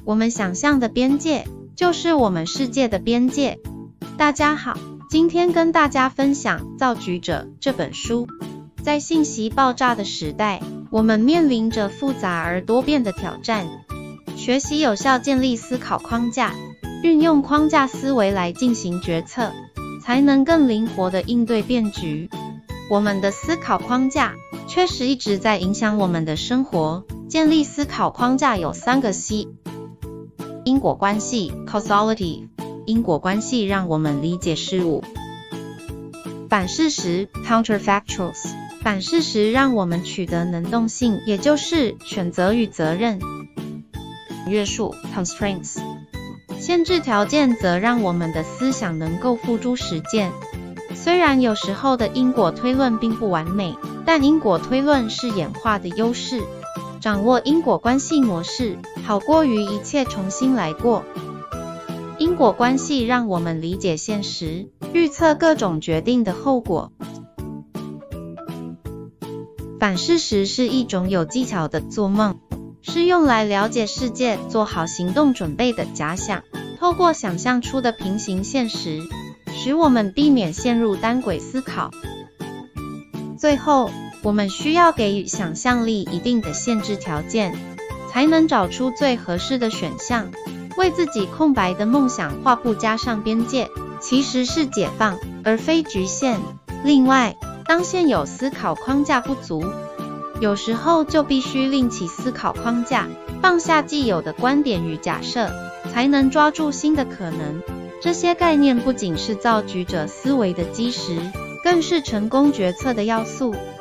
我们想象的边界，就是我们世界的边界。大家好，今天跟大家分享《造局者》这本书。在信息爆炸的时代，我们面临着复杂而多变的挑战。学习有效建立思考框架，运用框架思维来进行决策，才能更灵活地应对变局。我们的思考框架确实一直在影响我们的生活。建立思考框架有3个 C。 因果关系 causality， 因果关系让我们理解事物。反事实 counterfactuals， 反事实让我们取得能动性，也就是选择与责任。约束 constraints， 限制条件则让我们的思想能够付诸实践。虽然有时候的因果推论并不完美，但因果推论是演化的优势。掌握因果关系模式，好过于一切重新来过。因果关系让我们理解现实，预测各种决定的后果。反事实是一种有技巧的做梦，是用来了解世界、做好行动准备的假想。透过想象出的平行现实，使我们避免陷入单轨思考。最后，我们需要给予想象力一定的限制条件，才能找出最合适的选项。为自己空白的梦想画布加上边界，其实是解放，而非局限。另外，当现有思考框架不足，有时候就必须另起思考框架，放下既有的观点与假设，才能抓住新的可能。这些概念不仅是造局者思维的基石，更是成功决策的要素。